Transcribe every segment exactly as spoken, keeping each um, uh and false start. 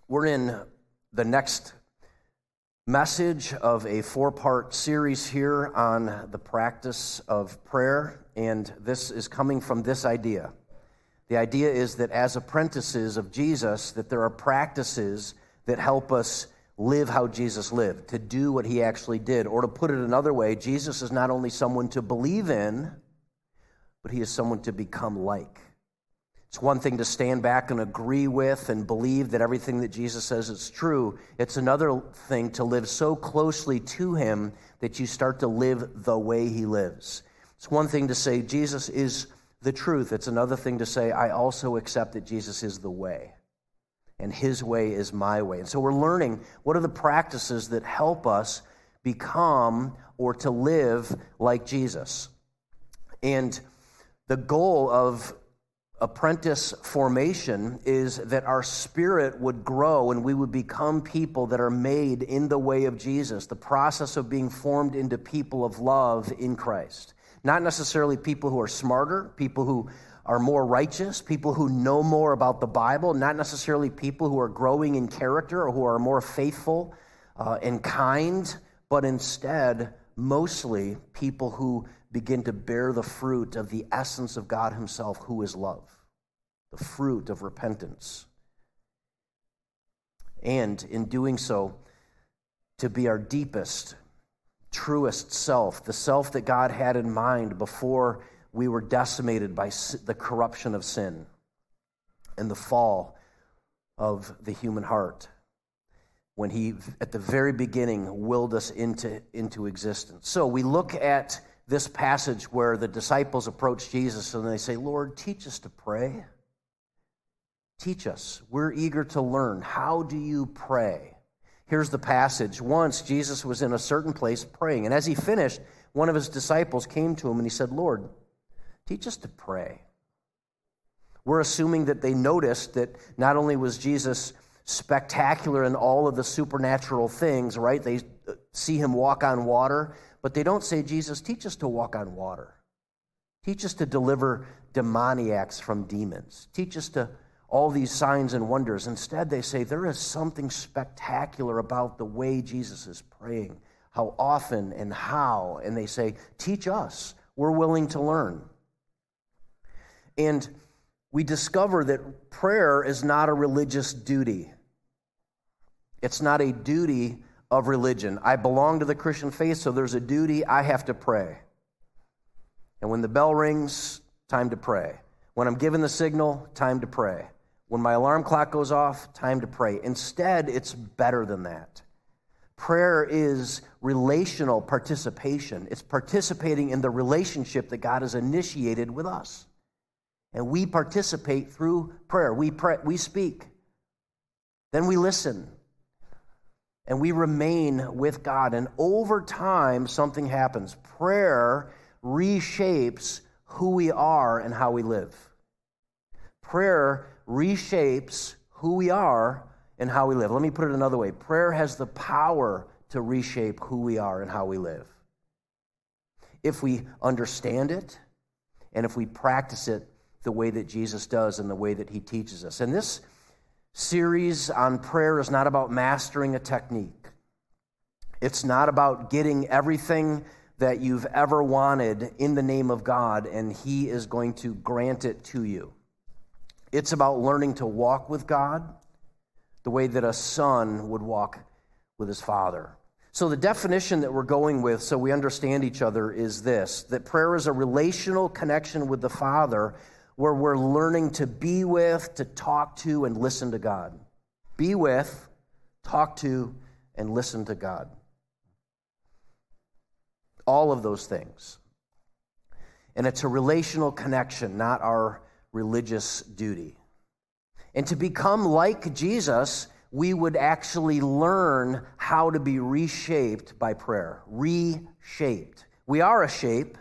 We're in the next message of a four-part series here on the practice of prayer, and this is coming from this idea. The idea is that as apprentices of Jesus, that there are practices that help us live how Jesus lived, to do what he actually did. Or to put it another way, Jesus is not only someone to believe in, but he is someone to become like. It's one thing to stand back and agree with and believe that everything that Jesus says is true. It's another thing to live so closely to him that you start to live the way he lives. It's one thing to say Jesus is the truth. It's another thing to say I also accept that Jesus is the way, and his way is my way. And so we're learning what are the practices that help us become or to live like Jesus. And the goal of apprentice formation is that our spirit would grow and we would become people that are made in the way of Jesus, the process of being formed into people of love in Christ. Not necessarily people who are smarter, people who are more righteous, people who know more about the Bible, not necessarily people who are growing in character or who are more faithful uh, and kind, but instead, mostly people who begin to bear the fruit of the essence of God himself, who is love, the fruit of repentance. And in doing so, to be our deepest, truest self, the self that God had in mind before we were decimated by the corruption of sin and the fall of the human heart, when he, at the very beginning, willed us into, into existence. So we look at this passage where the disciples approach Jesus and they say, Lord, teach us to pray. Teach us. We're eager to learn. How do you pray? Here's the passage. Once Jesus was in a certain place praying, and as he finished, one of his disciples came to him and he said, Lord, teach us to pray. We're assuming that they noticed that not only was Jesus spectacular in all of the supernatural things, right? They see him walk on water, but they don't say, Jesus, teach us to walk on water. Teach us to deliver demoniacs from demons. Teach us to all these signs and wonders. Instead, they say there is something spectacular about the way Jesus is praying, how often and how. And they say, teach us. We're willing to learn. And we discover that prayer is not a religious duty. It's not a duty of religion. I belong to the Christian faith, so there's a duty. I have to pray. And when the bell rings, time to pray. When I'm given the signal, time to pray. When my alarm clock goes off, time to pray. Instead, it's better than that. Prayer is relational participation. It's participating in the relationship that God has initiated with us. And we participate through prayer. We pray, we speak. Then we listen. And we remain with God. And over time, something happens. Prayer reshapes who we are and how we live. Prayer reshapes who we are and how we live. Let me put it another way. Prayer has the power to reshape who we are and how we live. If we understand it, and if we practice it the way that Jesus does and the way that he teaches us. And this series on prayer is not about mastering a technique. It's not about getting everything that you've ever wanted in the name of God, and he is going to grant it to you. It's about learning to walk with God the way that a son would walk with his father. So the definition that we're going with, so we understand each other, is this, that prayer is a relational connection with the Father where we're learning to be with, to talk to, and listen to God. Be with, talk to, and listen to God. All of those things. And it's a relational connection, not our religious duty. And to become like Jesus, we would actually learn how to be reshaped by prayer. Reshaped. We are a shape.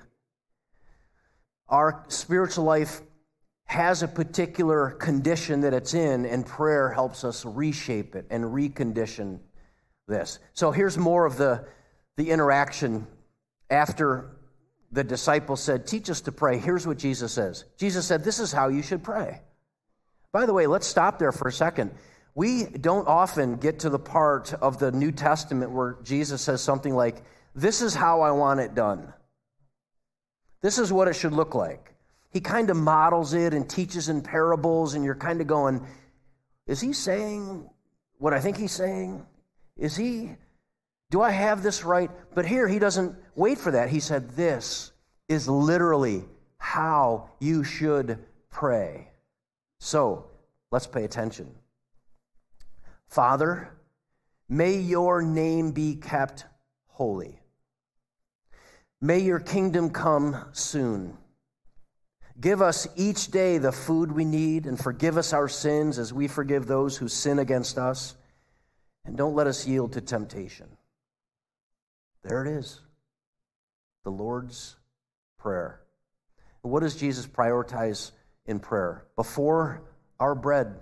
Our spiritual life has a particular condition that it's in, and prayer helps us reshape it and recondition this. So here's more of the, the interaction after the disciples said, teach us to pray. Here's what Jesus says. Jesus said, this is how you should pray. By the way, let's stop there for a second. We don't often get to the part of the New Testament where Jesus says something like, this is how I want it done. This is what it should look like. He kind of models it and teaches in parables, and you're kind of going, is he saying what I think he's saying? Is he, do I have this right? But here he doesn't wait for that. He said, this is literally how you should pray. So, let's pay attention. Father, may your name be kept holy. May your kingdom come soon. Give us each day the food we need, and forgive us our sins as we forgive those who sin against us. And don't let us yield to temptation. There it is, the Lord's Prayer. What does Jesus prioritize in prayer? Before our bread,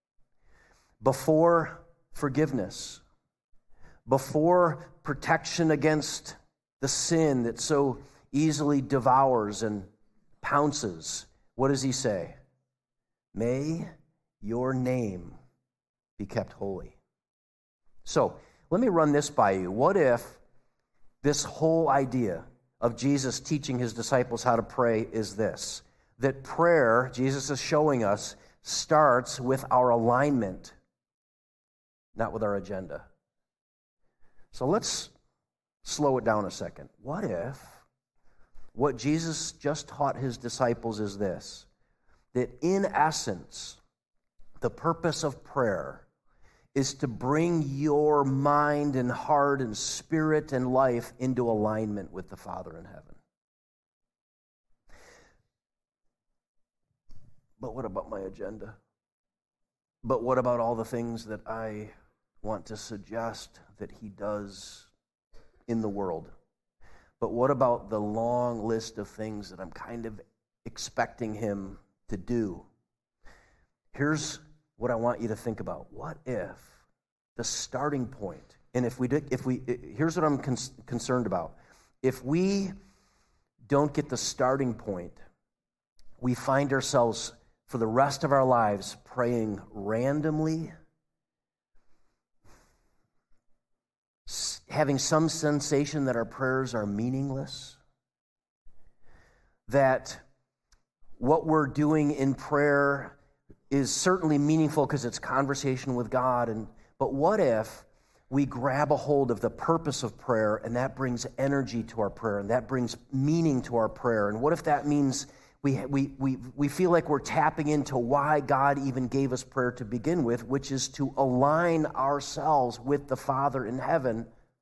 before forgiveness, before protection against the sin that so easily devours and pounces, what does he say? May your name be kept holy. So, let me run this by you. What if this whole idea of Jesus teaching his disciples how to pray is this? That prayer, Jesus is showing us, starts with our alignment, not with our agenda. So let's slow it down a second. What if what Jesus just taught his disciples is this? That in essence, the purpose of prayer is to bring your mind and heart and spirit and life into alignment with the Father in heaven. But what about my agenda? But what about all the things that I want to suggest that he does in the world? But what about the long list of things that I'm kind of expecting him to do? Here's what I want you to think about. What if the starting point, and if we did, if we, here's what I'm con- concerned about. If we don't get the starting point, we find ourselves for the rest of our lives praying randomly, having some sensation that our prayers are meaningless, that what we're doing in prayer is certainly meaningful because it's conversation with God, and but what if we grab a hold of the purpose of prayer, and that brings energy to our prayer, and that brings meaning to our prayer? And what if that means we we we we feel like we're tapping into why God even gave us prayer to begin with, which is to align ourselves with the Father in heaven?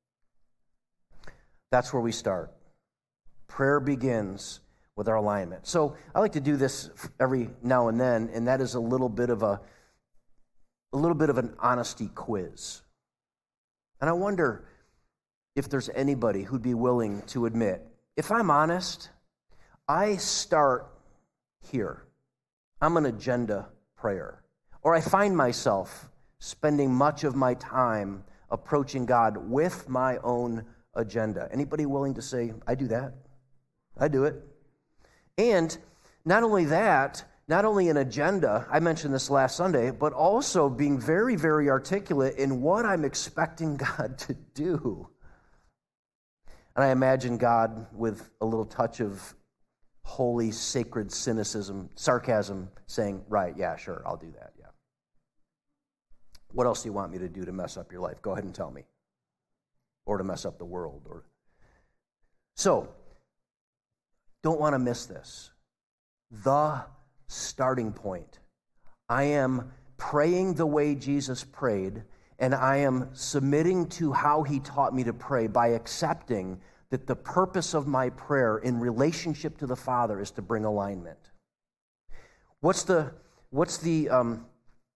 That's where we start. Prayer begins with our alignment. So I like to do this every now and then, and that is a little bit of a a little bit of an honesty quiz. And I wonder if there's anybody who'd be willing to admit, if I'm honest, I start here. I'm an agenda prayer. Or I find myself spending much of my time approaching God with my own agenda. Anybody willing to say, I do that? I do it. And not only that, not only an agenda, I mentioned this last Sunday, but also being very, very articulate in what I'm expecting God to do. And I imagine God with a little touch of holy, sacred cynicism, sarcasm, saying, right, yeah, sure, I'll do that, yeah. What else do you want me to do to mess up your life? Go ahead and tell me. Or to mess up the world. Or So, don't want to miss this. The starting point. I am praying the way Jesus prayed, and I am submitting to how he taught me to pray by accepting that the purpose of my prayer in relationship to the Father is to bring alignment. What's the what's the um,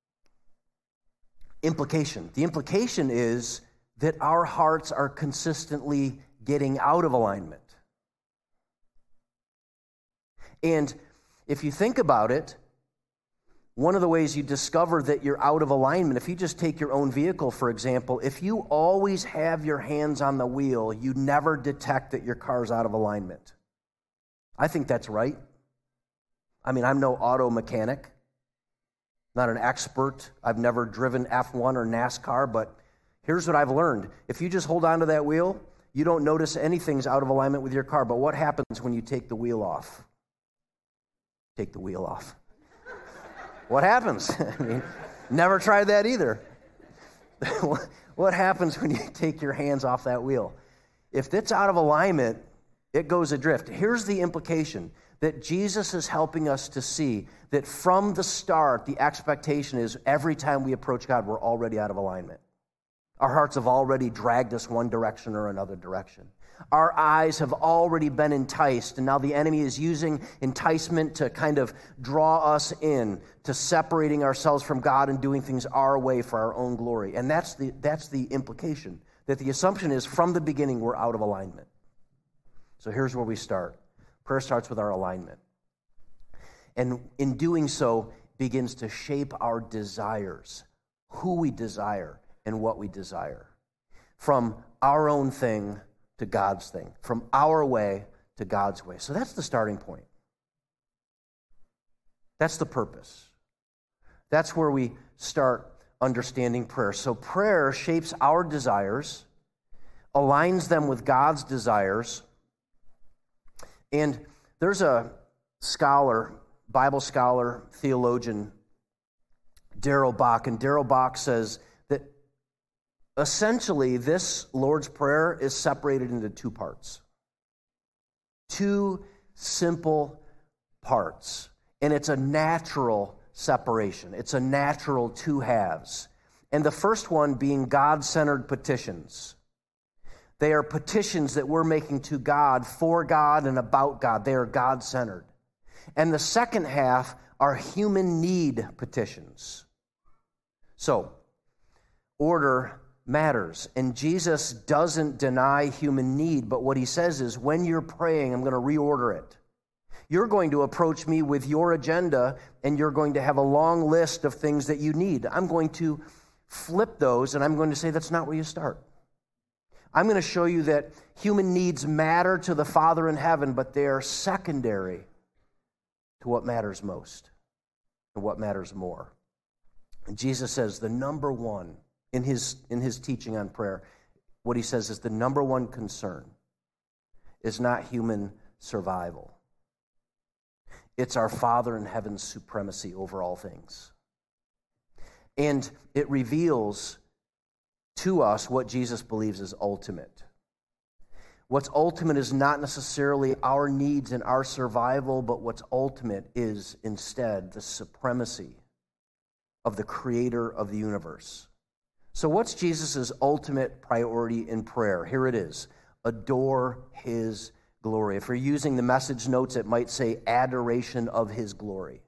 implication? The implication is that our hearts are consistently getting out of alignment. And if you think about it, one of the ways you discover that you're out of alignment, if you just take your own vehicle, for example, if you always have your hands on the wheel, you never detect that your car's out of alignment. I think that's right. I mean, I'm no auto mechanic. not an expert. I've never driven F one or NASCAR, but here's what I've learned. If you just hold on to that wheel, you don't notice anything's out of alignment with your car. But what happens when you take the wheel off? Take the wheel off. What happens? I mean, never tried that either. What happens when you take your hands off that wheel? If it's out of alignment, it goes adrift. Here's the implication, that Jesus is helping us to see that from the start, the expectation is every time we approach God, we're already out of alignment. Our hearts have already dragged us one direction or another direction. Our eyes have already been enticed, and now the enemy is using enticement to kind of draw us in to separating ourselves from God and doing things our way for our own glory. And that's the, that's the implication, that the assumption is from the beginning we're out of alignment. So here's where we start. Prayer starts with our alignment. And in doing so, begins to shape our desires, who we desire and what we desire. From our own thing to God's thing, from our way to God's way. So that's the starting point. That's the purpose. That's where we start understanding prayer. So prayer shapes our desires, aligns them with God's desires. And there's a scholar, Bible scholar, theologian, Darrell Bock, and Darrell Bock says that essentially this Lord's Prayer is separated into two parts. Two simple parts. And it's a natural separation. It's a natural two halves. And the first one being God-centered petitions. They are petitions that we're making to God, for God, and about God. They are God-centered. And the second half are human need petitions. So, order matters. And Jesus doesn't deny human need, but what he says is, when you're praying, I'm going to reorder it. You're going to approach me with your agenda, and you're going to have a long list of things that you need. I'm going to flip those, and I'm going to say that's not where you start. I'm going to show you that human needs matter to the Father in heaven, but they are secondary to what matters most and what matters more. And Jesus says the number one, in his, in his teaching on prayer, what he says is the number one concern is not human survival. It's our Father in heaven's supremacy over all things. And it reveals to us what Jesus believes is ultimate. What's ultimate is not necessarily our needs and our survival, but what's ultimate is instead the supremacy of the creator of the universe. So what's Jesus' ultimate priority in prayer? Here it is. Adore his glory. If we're using the message notes, it might say adoration of his glory.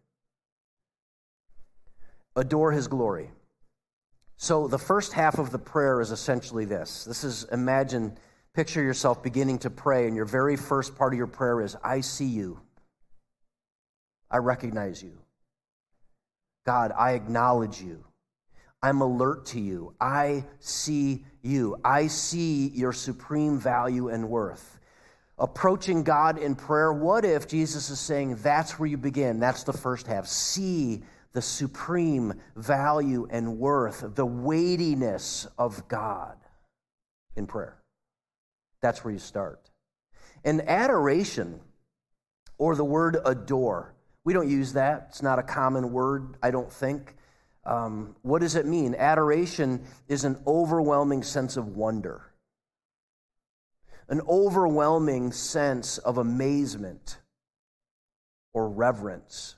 Adore his glory. So the first half of the prayer is essentially this. This is, imagine, picture yourself beginning to pray, and your very first part of your prayer is, I see you. I recognize you. God, I acknowledge you. I'm alert to you. I see you. I see your supreme value and worth. Approaching God in prayer, what if Jesus is saying that's where you begin? That's the first half. See the supreme value and worth, the weightiness of God in prayer. That's where you start. And adoration, or the word adore, we don't use that. It's not a common word, I don't think. Um, what does it mean? Adoration is an overwhelming sense of wonder, an overwhelming sense of amazement or reverence.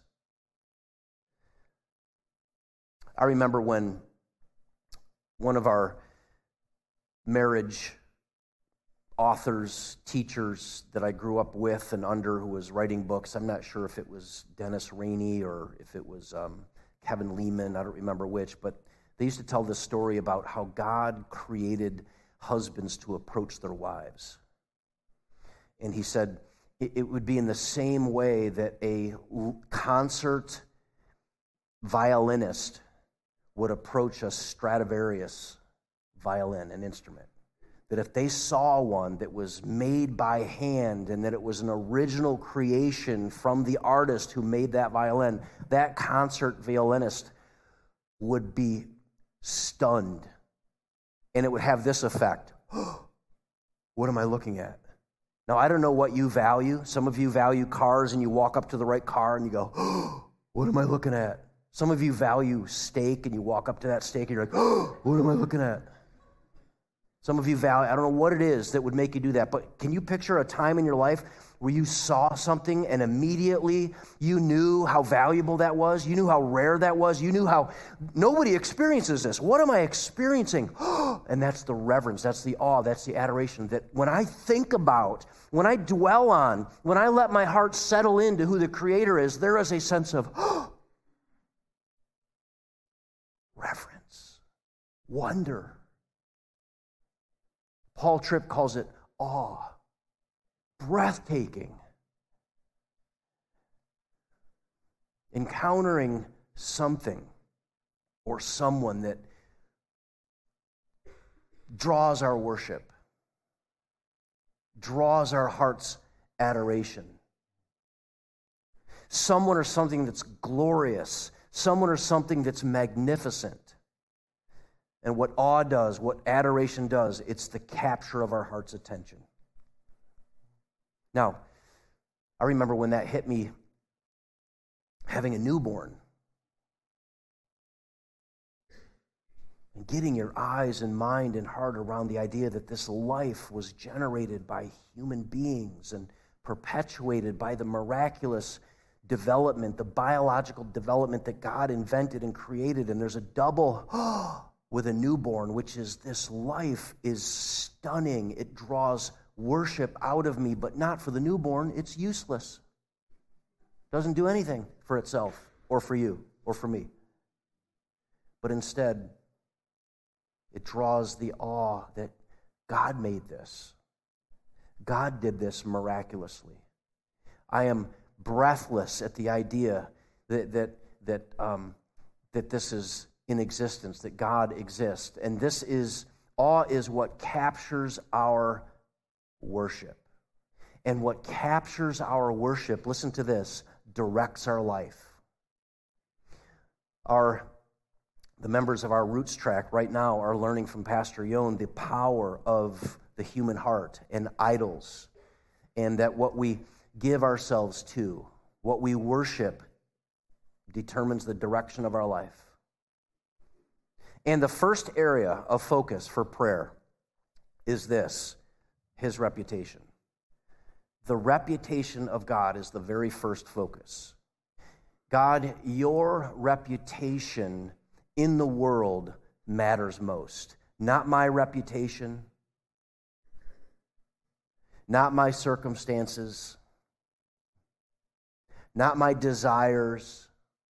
I remember when one of our marriage authors, teachers that I grew up with and under, who was writing books, I'm not sure if it was Dennis Rainey or if it was um, Kevin Lehman, I don't remember which, but they used to tell this story about how God created husbands to approach their wives. And he said it, it would be in the same way that a concert violinist would approach a Stradivarius violin, an instrument. That if they saw one that was made by hand and that it was an original creation from the artist who made that violin, that concert violinist would be stunned. And it would have this effect. What am I looking at? Now, I don't know what you value. Some of you value cars and you walk up to the right car and you go, oh, what am I looking at? Some of you value steak and you walk up to that steak and you're like, oh, what am I looking at? Some of you value, I don't know what it is that would make you do that, but can you picture a time in your life where you saw something and immediately you knew how valuable that was? You knew how rare that was? You knew how, nobody experiences this. What am I experiencing? And that's the reverence, that's the awe, that's the adoration that when I think about, when I dwell on, when I let my heart settle into who the Creator is, there is a sense of reverence, wonder. Paul Tripp calls it awe, breathtaking. Encountering something or someone that draws our worship, draws our heart's adoration. Someone or something that's glorious, someone or something that's magnificent. And what awe does, what adoration does, it's the capture of our heart's attention. Now, I remember when that hit me having a newborn. And getting your eyes and mind and heart around the idea that this life was generated by human beings and perpetuated by the miraculous development, the biological development that God invented and created. And there's a double with a newborn, which is this life is stunning. It draws worship out of me, but not for the newborn. It's useless. Doesn't do anything for itself or for you or for me. But instead, it draws the awe that God made this. God did this miraculously. I am breathless at the idea that that that um, that this is in existence, that God exists. And this is, awe is what captures our worship. And what captures our worship, listen to this, directs our life. Our, the members of our Roots track right now are learning from Pastor Yon the power of the human heart and idols, and that what we give ourselves to, what we worship, determines the direction of our life. And the first area of focus for prayer is this, his reputation. The reputation of God is the very first focus. God, your reputation in the world matters most. Not my reputation, not my circumstances, not my desires.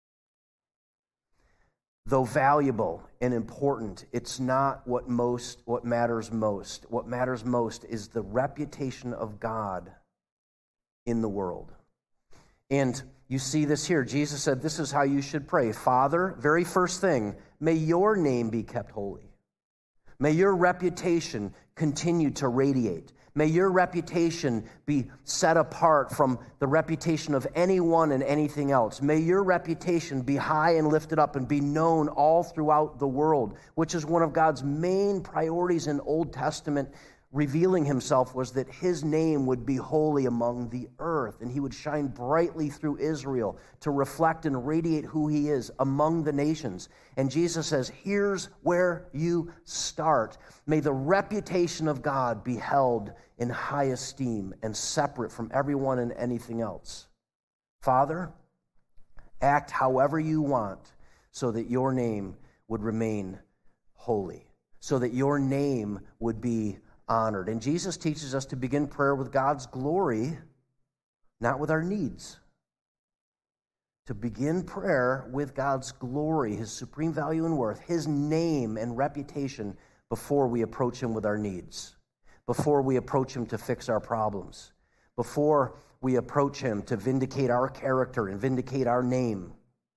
Though valuable and important, it's not what most what matters most. What matters most is the reputation of God in the world. And you see this here. Jesus said, this is how you should pray. Father, very first thing, may your name be kept holy. May your reputation continue to radiate. May your reputation be set apart from the reputation of anyone and anything else. May your reputation be high and lifted up and be known all throughout the world, which is one of God's main priorities in Old Testament revealing himself, was that his name would be holy among the earth, and he would shine brightly through Israel to reflect and radiate who he is among the nations. And Jesus says, here's where you start. May the reputation of God be held in high esteem and separate from everyone and anything else. Father, act however you want so that your name would remain holy, so that your name would be honored. And Jesus teaches us to begin prayer with God's glory, not with our needs. To begin prayer with God's glory, his supreme value and worth, his name and reputation before we approach him with our needs, before we approach him to fix our problems, before we approach him to vindicate our character and vindicate our name,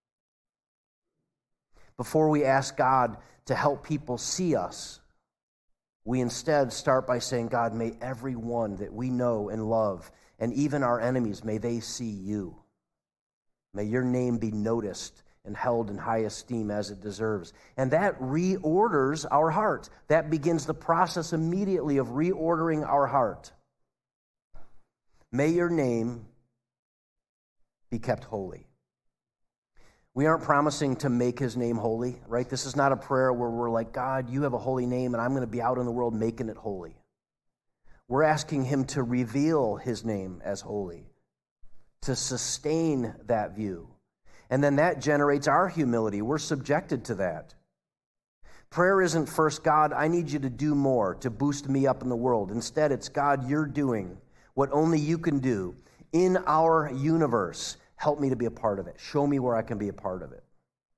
before we ask God to help people see us. We instead start by saying, God, may everyone that we know and love, and even our enemies, may they see you. May your name be noticed and held in high esteem as it deserves. And that reorders our heart. That begins the process immediately of reordering our heart. May your name be kept holy. We aren't promising to make his name holy, right? This is not a prayer where we're like, God, you have a holy name, and I'm going to be out in the world making it holy. We're asking him to reveal his name as holy, to sustain that view. And then that generates our humility. We're subjected to that. Prayer isn't first, God, I need you to do more to boost me up in the world. Instead, it's, God, you're doing what only you can do in our universe. Help me to be a part of it. Show me where I can be a part of it.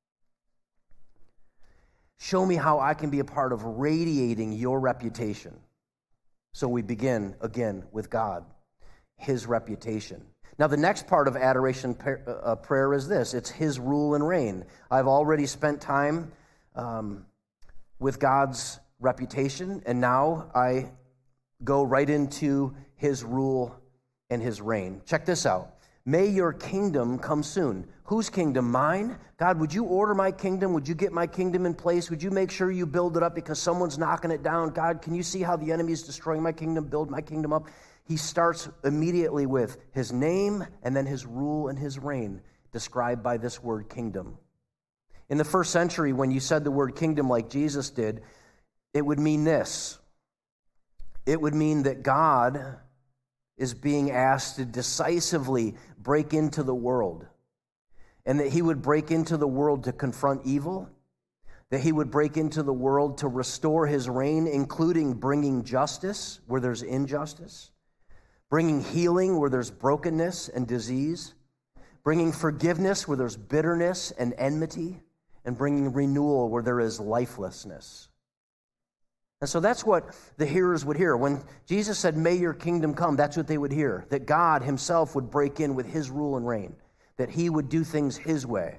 Show me how I can be a part of radiating your reputation. So we begin, again, with God, his reputation. Now, the next part of adoration prayer is this. It's his rule and reign. I've already spent time um, with God's reputation, and now I go right into his rule and his reign. Check this out. May your kingdom come soon. Whose kingdom? Mine? God, would you order my kingdom? Would you get my kingdom in place? Would you make sure you build it up because someone's knocking it down? God, can you see how the enemy is destroying my kingdom? Build my kingdom up. He starts immediately with his name and then his rule and his reign, described by this word kingdom. In the first century, when you said the word kingdom like Jesus did, it would mean this. It would mean that God is being asked to decisively break into the world, and that he would break into the world to confront evil, that he would break into the world to restore his reign, including bringing justice where there's injustice, bringing healing where there's brokenness and disease, bringing forgiveness where there's bitterness and enmity, and bringing renewal where there is lifelessness. And so that's what the hearers would hear. When Jesus said, may your kingdom come, that's what they would hear, that God himself would break in with his rule and reign, that he would do things his way.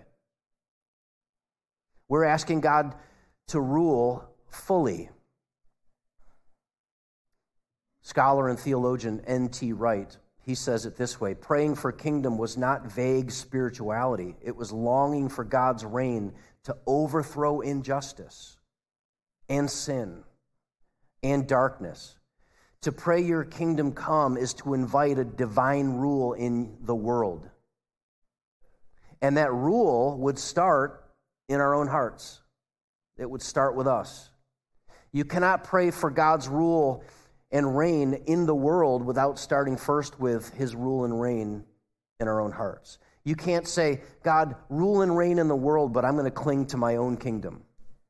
We're asking God to rule fully. Scholar and theologian N T Wright, he says it this way: praying for kingdom was not vague spirituality. It was longing for God's reign to overthrow injustice and sin and darkness. To pray your kingdom come is to invite a divine rule in the world. And that rule would start in our own hearts. It would start with us. You cannot pray for God's rule and reign in the world without starting first with his rule and reign in our own hearts. You can't say, God, rule and reign in the world, but I'm going to cling to my own kingdom.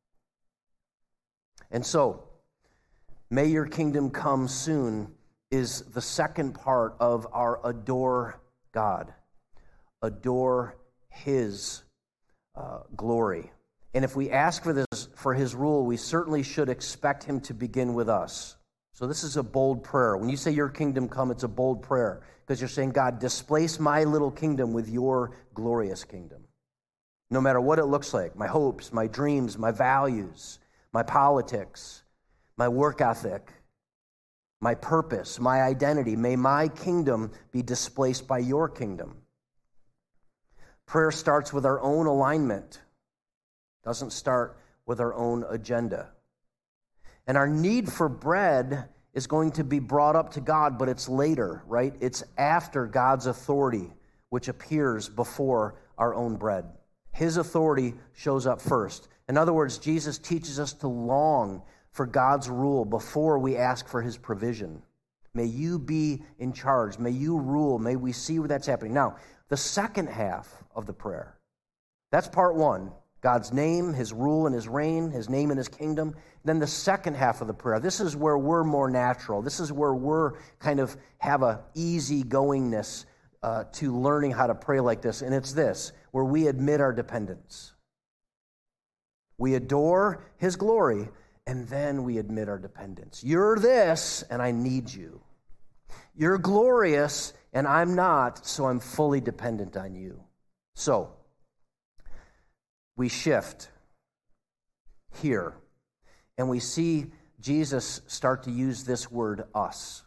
And so, may your kingdom come soon is the second part of our adore God. Adore his uh, glory. And if we ask for this, for his rule, we certainly should expect him to begin with us. So this is a bold prayer. When you say your kingdom come, it's a bold prayer because you're saying, God, displace my little kingdom with your glorious kingdom. No matter what it looks like, my hopes, my dreams, my values, my politics, my work ethic, my purpose, my identity, may my kingdom be displaced by your kingdom. Prayer starts with our own alignment. It doesn't start with our own agenda. And our need for bread is going to be brought up to God, but it's later, right? It's after God's authority, which appears before our own bread. His authority shows up first. In other words, Jesus teaches us to long for God's rule before we ask for his provision. May you be in charge. May you rule. May we see where that's happening. Now, the second half of the prayer, that's part one. God's name, his rule and his reign, his name and his kingdom. Then the second half of the prayer, this is where we're more natural. This is where we're kind of have a easy goingness uh, to learning how to pray like this. And it's this, where we admit our dependence. We adore his glory, and then we admit our dependence. You're this, and I need you. You're glorious, and I'm not, so I'm fully dependent on you. So, we shift here, and we see Jesus start to use this word, us.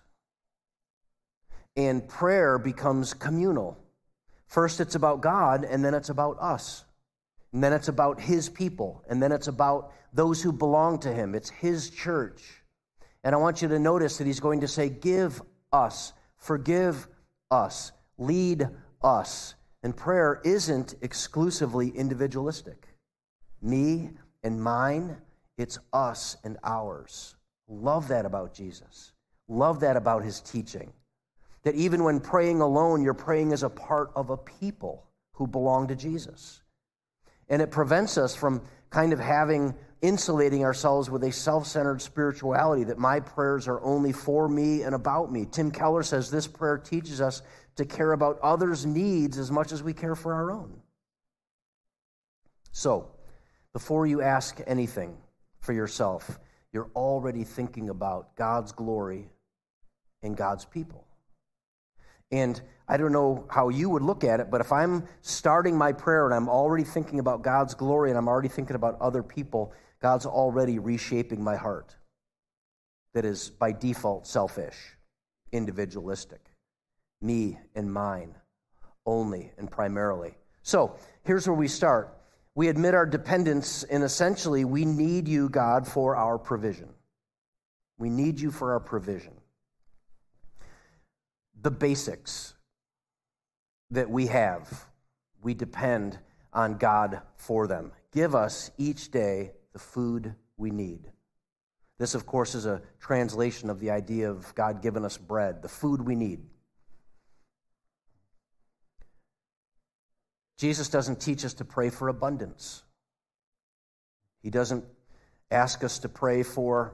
And prayer becomes communal. First it's about God, and then it's about us. And then it's about his people. And then it's about those who belong to him. It's his church. And I want you to notice that he's going to say, give us, forgive us, lead us. And prayer isn't exclusively individualistic. Me and mine, it's us and ours. Love that about Jesus. Love that about his teaching. That even when praying alone, you're praying as a part of a people who belong to Jesus. And it prevents us from kind of having, insulating ourselves with a self-centered spirituality that my prayers are only for me and about me. Tim Keller says this prayer teaches us to care about others' needs as much as we care for our own. So, before you ask anything for yourself, you're already thinking about God's glory and God's people. And I don't know how you would look at it, but if I'm starting my prayer and I'm already thinking about God's glory and I'm already thinking about other people, God's already reshaping my heart that is by default selfish, individualistic, me and mine only and primarily. So here's where we start. We admit our dependence, and essentially we need you, God, for our provision. We need you for our provision. The basics that we have, we depend on God for them. Give us each day the food we need. This, of course, is a translation of the idea of God giving us bread, the food we need. Jesus doesn't teach us to pray for abundance. He doesn't ask us to pray for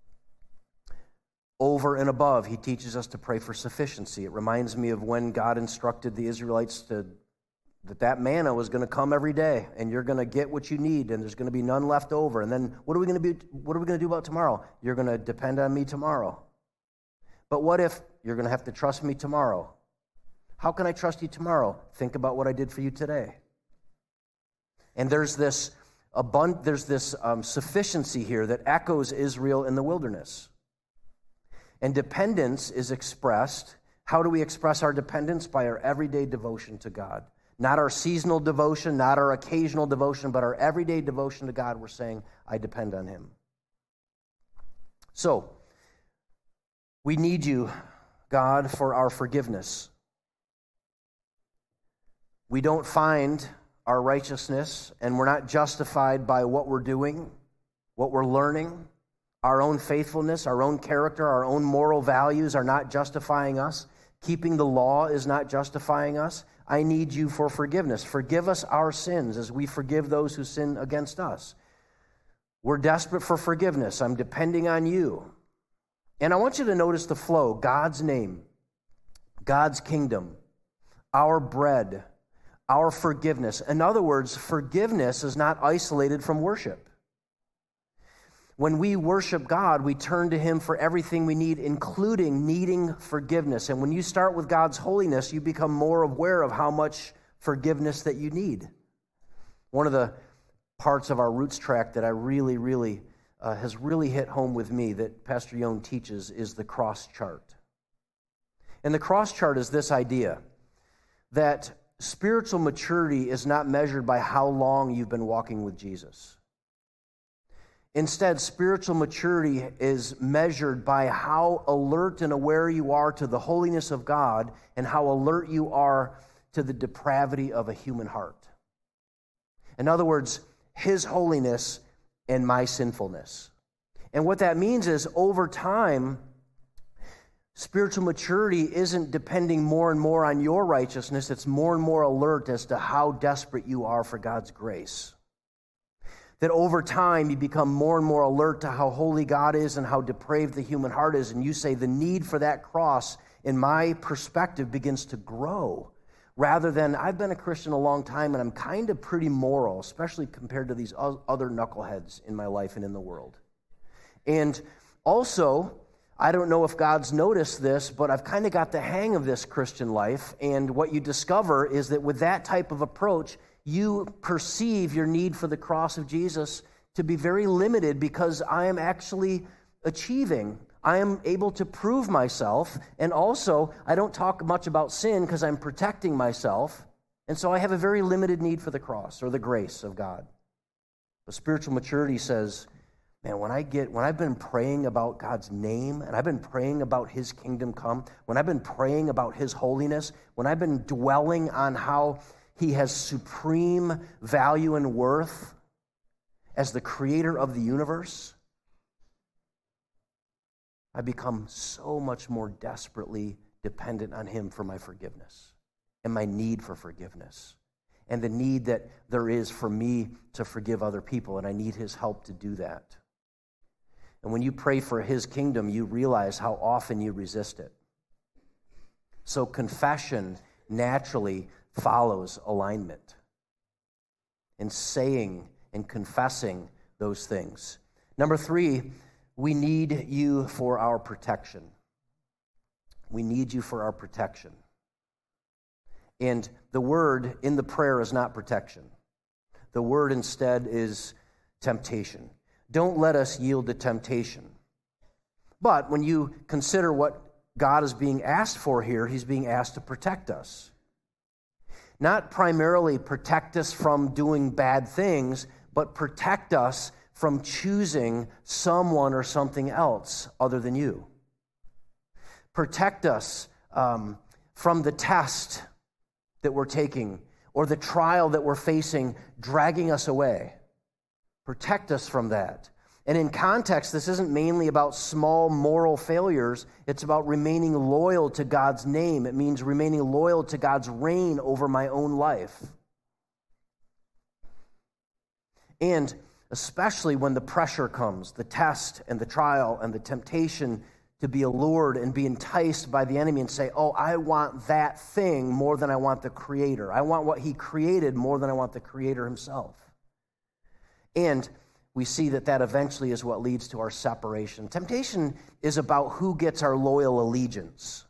over and above. He teaches us to pray for sufficiency. It reminds me of when God instructed the Israelites to that that manna was going to come every day, and you're going to get what you need, and there's going to be none left over. And then what are we going to be? What are we going to do about tomorrow? You're going to depend on me tomorrow. But what if you're going to have to trust me tomorrow? How can I trust you tomorrow? Think about what I did for you today. And there's this abund- there's this um, sufficiency here that echoes Israel in the wilderness. And dependence is expressed. How do we express our dependence? By our everyday devotion to God. Not our seasonal devotion, not our occasional devotion, but our everyday devotion to God. We're saying, I depend on him. So, we need you, God, for our forgiveness. We don't find our righteousness, and we're not justified by what we're doing, what we're learning. Our own faithfulness, our own character, our own moral values are not justifying us. Keeping the law is not justifying us. I need you for forgiveness. Forgive us our sins as we forgive those who sin against us. We're desperate for forgiveness. I'm depending on you. And I want you to notice the flow. God's name, God's kingdom, our bread, our forgiveness. In other words, forgiveness is not isolated from worship. When we worship God, we turn to him for everything we need, including needing forgiveness. And when you start with God's holiness, you become more aware of how much forgiveness that you need. One of the parts of our Roots tract that I really, really, uh, has really hit home with me that Pastor Young teaches is the cross chart. And the cross chart is this idea that spiritual maturity is not measured by how long you've been walking with Jesus. Instead, spiritual maturity is measured by how alert and aware you are to the holiness of God and how alert you are to the depravity of a human heart. In other words, his holiness and my sinfulness. And what that means is over time, spiritual maturity isn't depending more and more on your righteousness. It's more and more alert as to how desperate you are for God's grace. That over time, you become more and more alert to how holy God is and how depraved the human heart is. And you say the need for that cross, in my perspective, begins to grow. Rather than, I've been a Christian a long time and I'm kind of pretty moral, especially compared to these other knuckleheads in my life and in the world. And also, I don't know if God's noticed this, but I've kind of got the hang of this Christian life. And what you discover is that with that type of approach, you perceive your need for the cross of Jesus to be very limited because I am actually achieving. I am able to prove myself, and also I don't talk much about sin because I'm protecting myself. And so I have a very limited need for the cross or the grace of God. But spiritual maturity says, man, when I get, when I've been praying about God's name, and I've been praying about his kingdom come, when I've been praying about his holiness, when I've been dwelling on how he has supreme value and worth as the creator of the universe, I become so much more desperately dependent on him for my forgiveness and my need for forgiveness and the need that there is for me to forgive other people, and I need his help to do that. And when you pray for his kingdom, you realize how often you resist it. So confession naturally follows alignment and saying and confessing those things. Number three, we need you for our protection. We need you for our protection. And the word in the prayer is not protection. The word instead is temptation. Don't let us yield to temptation. But when you consider what God is being asked for here, he's being asked to protect us. Not primarily protect us from doing bad things, but protect us from choosing someone or something else other than you. Protect us um, from the test that we're taking or the trial that we're facing dragging us away. Protect us from that. And in context, this isn't mainly about small moral failures. It's about remaining loyal to God's name. It means remaining loyal to God's reign over my own life. And especially when the pressure comes, the test and the trial and the temptation to be allured and be enticed by the enemy and say, oh, I want that thing more than I want the Creator. I want what he created more than I want the Creator himself. And we see that that eventually is what leads to our separation. Temptation is about who gets our loyal allegiance.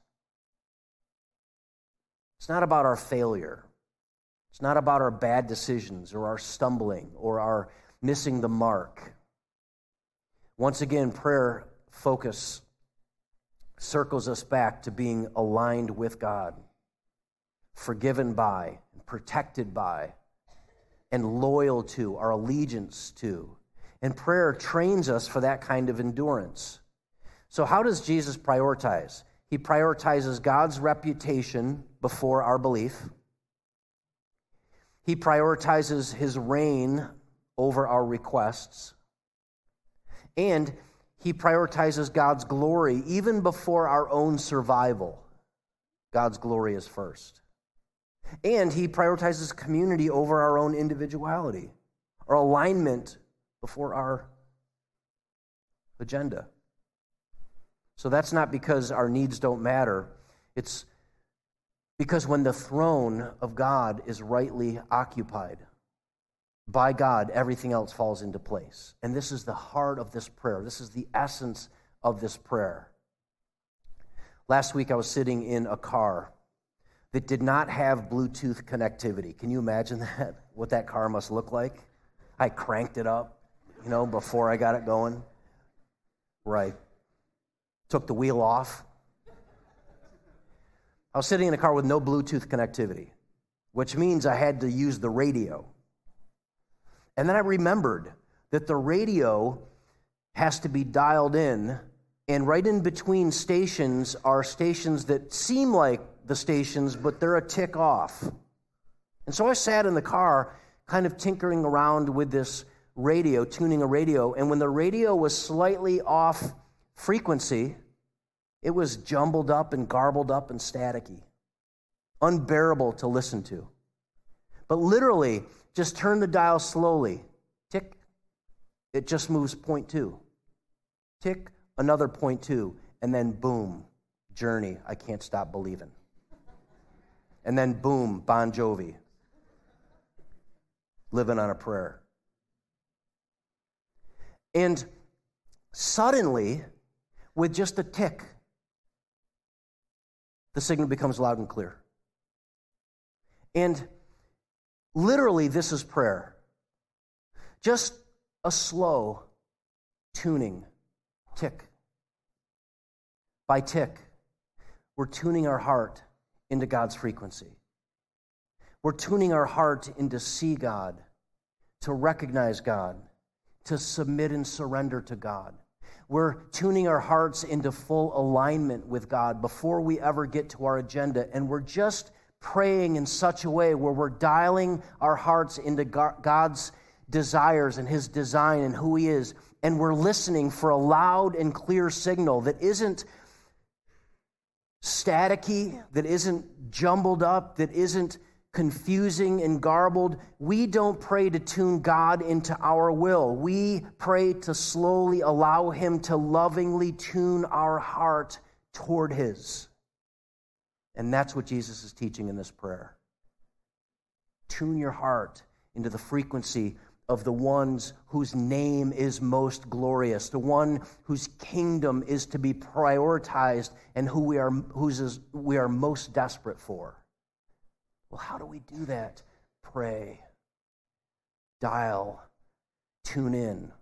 It's not about our failure. It's not about our bad decisions or our stumbling or our missing the mark. Once again, prayer focus circles us back to being aligned with God, forgiven by, protected by, and loyal to, our allegiance to. And prayer trains us for that kind of endurance. So how does Jesus prioritize? He prioritizes God's reputation before our belief. He prioritizes his reign over our requests. And he prioritizes God's glory even before our own survival. God's glory is first. And he prioritizes community over our own individuality, or alignment before our agenda. So that's not because our needs don't matter. It's because when the throne of God is rightly occupied by God, everything else falls into place. And this is the heart of this prayer. This is the essence of this prayer. Last week I was sitting in a car that did not have Bluetooth connectivity. Can you imagine that? What that car must look like? I cranked it up, you know, before I got it going. Right. Took the wheel off. I was sitting in a car with no Bluetooth connectivity, which means I had to use the radio. And then I remembered that the radio has to be dialed in, and right in between stations are stations that seem like the stations, but they're a tick off. And so I sat in the car kind of tinkering around with this radio, tuning a radio, and when the radio was slightly off frequency, it was jumbled up and garbled up and staticky, unbearable to listen to. But literally, just turn the dial slowly. Tick. It just moves point two. Tick, another point two. And then boom, Journey, I Can't Stop Believing. And then boom, Bon Jovi, Living on a Prayer. And suddenly, with just a tick, the signal becomes loud and clear. And literally, this is prayer. Just a slow tuning, tick by tick. We're tuning our heart into God's frequency. We're tuning our heart in to see God, to recognize God, to submit and surrender to God. We're tuning our hearts into full alignment with God before we ever get to our agenda, and we're just praying in such a way where we're dialing our hearts into God's desires and His design and who He is, and we're listening for a loud and clear signal that isn't staticky, that isn't jumbled up, that isn't confusing and garbled. We don't pray to tune God into our will. We pray to slowly allow Him to lovingly tune our heart toward His. And that's what Jesus is teaching in this prayer. Tune your heart into the frequency of the ones whose name is most glorious, the one whose kingdom is to be prioritized and who we are, whose is, we are most desperate for. Well, how do we do that? Pray, dial, tune in,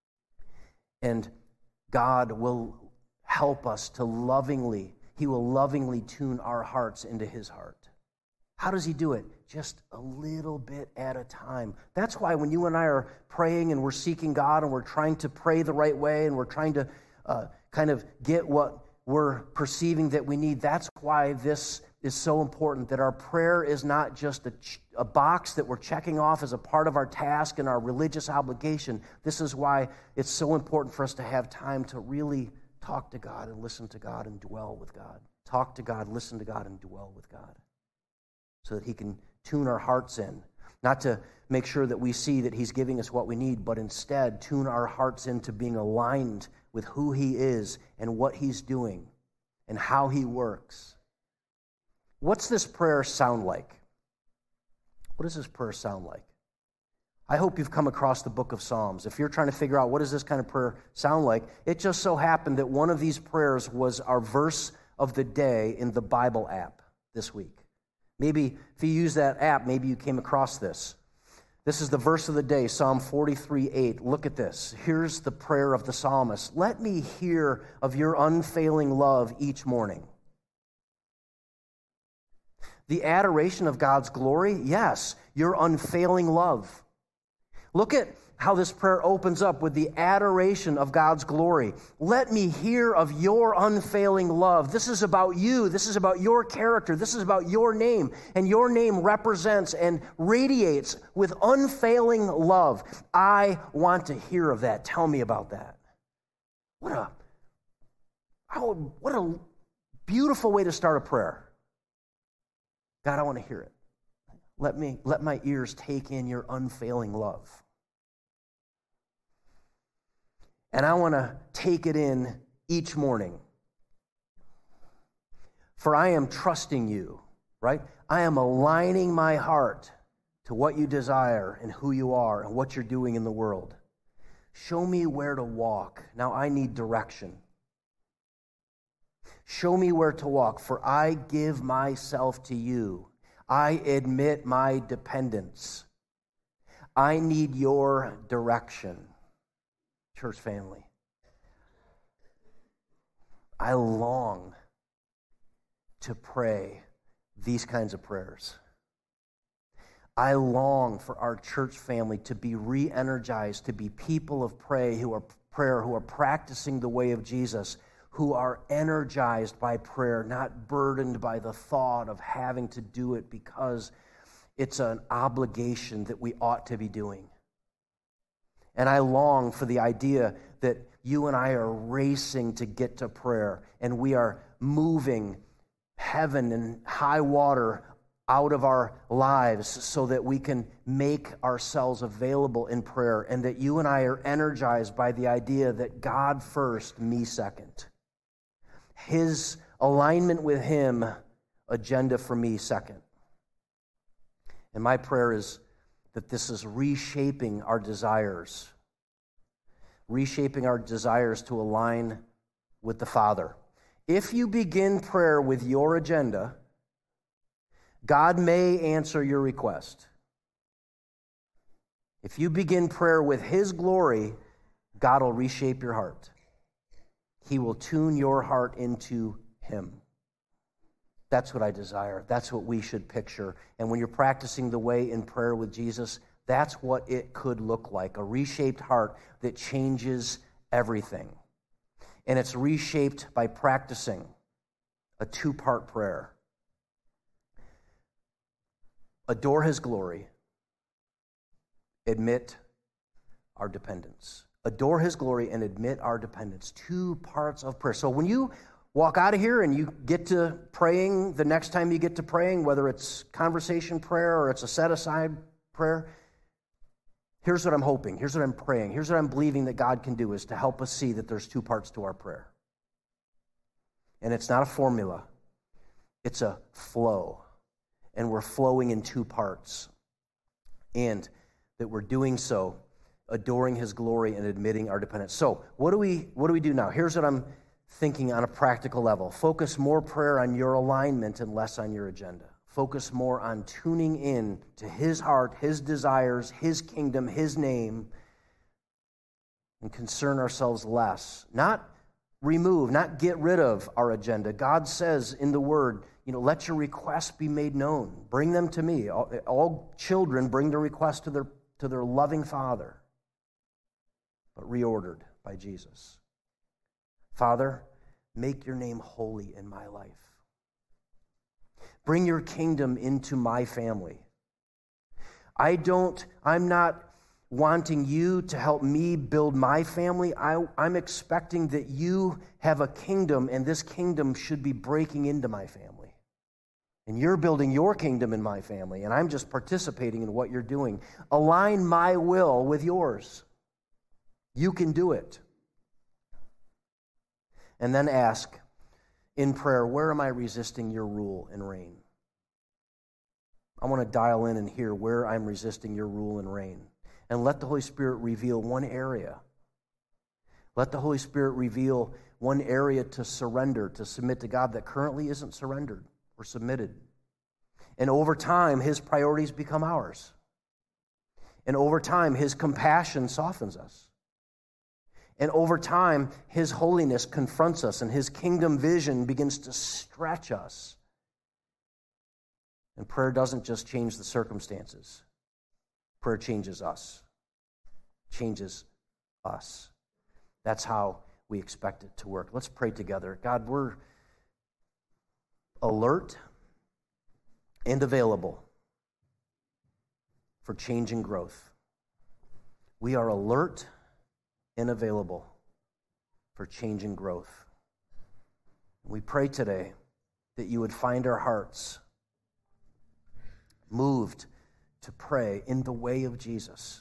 and God will help us to lovingly, He will lovingly tune our hearts into His heart. How does He do it? Just a little bit at a time. That's why when you and I are praying and we're seeking God and we're trying to pray the right way and we're trying to uh, kind of get what we're perceiving that we need, that's why this is so important, that our prayer is not just a, ch- a box that we're checking off as a part of our task and our religious obligation. This is why it's so important for us to have time to really talk to God and listen to God and dwell with God. Talk to God, listen to God, and dwell with God, so that He can tune our hearts in. Not to make sure that we see that He's giving us what we need, but instead tune our hearts into being aligned with who He is and what He's doing and how He works. What's this prayer sound like? What does this prayer sound like? I hope you've come across the book of Psalms. If you're trying to figure out what does this kind of prayer sound like, it just so happened that one of these prayers was our verse of the day in the Bible app this week. Maybe if you use that app, maybe you came across this. This is the verse of the day, Psalm forty-three eight. Look at this. Here's the prayer of the psalmist. Let me hear of your unfailing love each morning. The adoration of God's glory, yes, your unfailing love. Look at how this prayer opens up with the adoration of God's glory. Let me hear of your unfailing love. This is about you. This is about your character. This is about your name. And your name represents and radiates with unfailing love. I want to hear of that. Tell me about that. What a, how, what a beautiful way to start a prayer. God, I want to hear it. Let me, let my ears take in your unfailing love. And I want to take it in each morning. For I am trusting you, right? I am aligning my heart to what you desire and who you are and what you're doing in the world. Show me where to walk. Now I need direction. Show me where to walk, for I give myself to you. I admit my dependence. I need your direction. Church family, I long to pray these kinds of prayers. I long for our church family to be re-energized, to be people of pray who are prayer, who are practicing the way of Jesus, who are energized by prayer, not burdened by the thought of having to do it because it's an obligation that we ought to be doing. And I long for the idea that you and I are racing to get to prayer, and we are moving heaven and high water out of our lives so that we can make ourselves available in prayer, and that you and I are energized by the idea that God first, me second. His alignment with Him, agenda for me second. And my prayer is that this is reshaping our desires, reshaping our desires to align with the Father. If you begin prayer with your agenda, God may answer your request. If you begin prayer with His glory, God will reshape your heart. He will tune your heart into Him. That's what I desire. That's what we should picture. And when you're practicing the way in prayer with Jesus, that's what it could look like, a reshaped heart that changes everything. And it's reshaped by practicing a two-part prayer. Adore his glory. Admit our dependence. Adore his glory and admit our dependence. Two parts of prayer. So when you walk out of here and you get to praying, the next time you get to praying, whether it's conversation prayer or it's a set-aside prayer, here's what I'm hoping. Here's what I'm praying. Here's what I'm believing that God can do is to help us see that there's two parts to our prayer. And it's not a formula. It's a flow. And we're flowing in two parts. And that we're doing so, adoring his glory and admitting our dependence. So what do we what do we do now? Here's what I'm thinking on a practical level. Focus more prayer on your alignment and less on your agenda. Focus more on tuning in to his heart, his desires, his kingdom, his name, and concern ourselves less. Not remove, not get rid of our agenda. God says in the word, you know, let your requests be made known. Bring them to me. All, all children bring their requests to their to their loving Father, but reordered by Jesus. Father, make your name holy in my life. Bring your kingdom into my family. I don't, I'm not wanting you to help me build my family. I, I'm expecting that you have a kingdom, and this kingdom should be breaking into my family. And you're building your kingdom in my family, and I'm just participating in what you're doing. Align my will with yours. You can do it. And then ask in prayer, where am I resisting your rule and reign? I want to dial in and hear where I'm resisting your rule and reign. And let the Holy Spirit reveal one area. Let the Holy Spirit reveal one area to surrender, to submit to God that currently isn't surrendered or submitted. And over time, his priorities become ours. And over time, his compassion softens us. And over time, his holiness confronts us, and his kingdom vision begins to stretch us. And prayer doesn't just change the circumstances. Prayer changes us. Changes us. That's how we expect it to work. Let's pray together. God, we're alert and available for change and growth. We are alert and available for change and growth. We pray today that you would find our hearts moved to pray in the way of Jesus,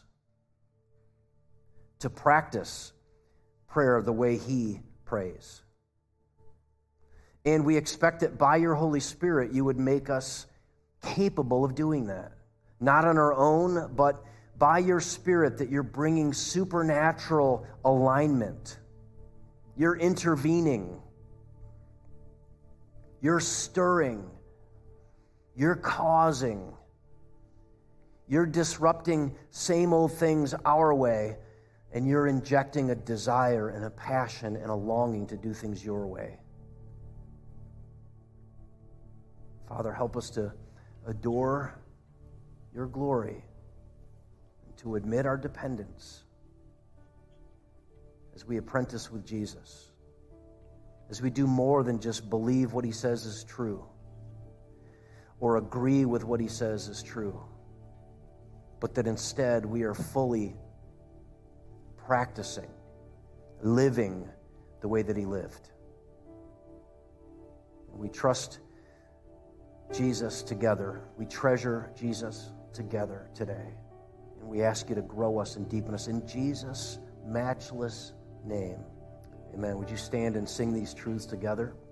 to practice prayer the way he prays. And we expect that by your Holy Spirit, you would make us capable of doing that. Not on our own, but by your Spirit, that you're bringing supernatural alignment. You're intervening. You're stirring. You're causing. You're disrupting same old things our way, and you're injecting a desire and a passion and a longing to do things your way. Father, help us to adore your glory, and to admit our dependence as we apprentice with Jesus, as we do more than just believe what he says is true or agree with what he says is true, but that instead we are fully practicing, living the way that he lived. We trust Jesus together. We treasure Jesus together today. And we ask you to grow us and deepen us in Jesus' matchless name. Amen. Would you stand and sing these truths together?